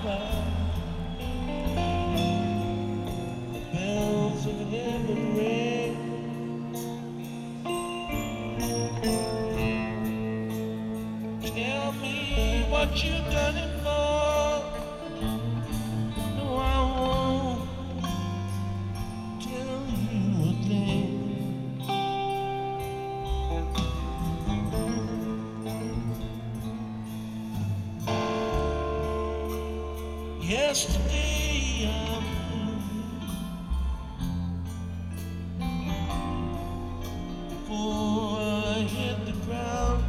The bells of heaven ring. Tell me what you done it for. No, I won't tell you a thing. Yesterday I'm before I hit the ground.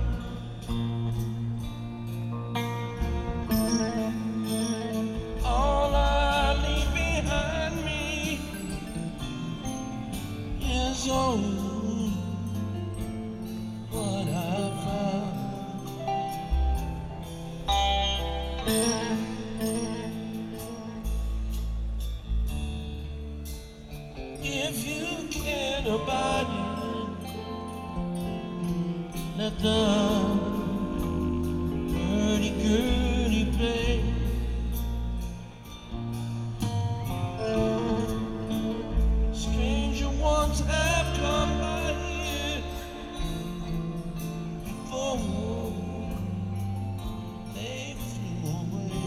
All I leave behind me is only what I found. If you care about it, let the hurdy-gurdy play. Stranger ones have come by here before they flew away.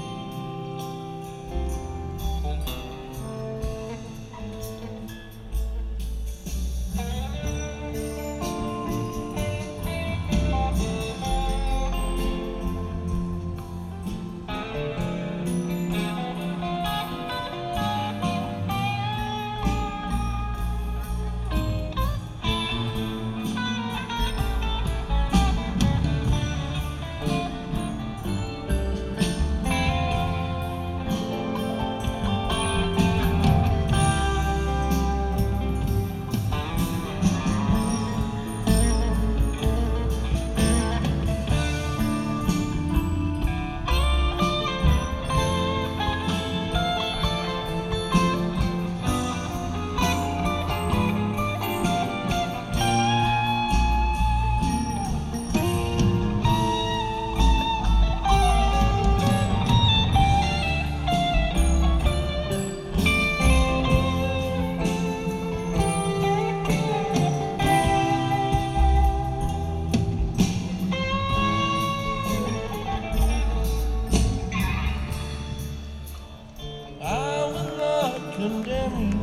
Condemn you,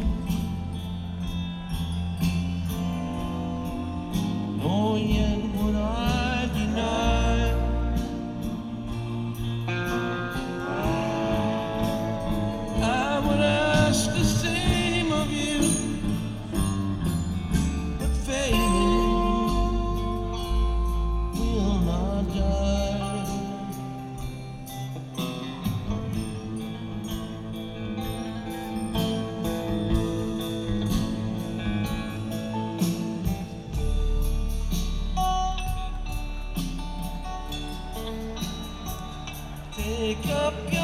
nor yet would I deny. I would ask the same of you, but faith will not die. Take up your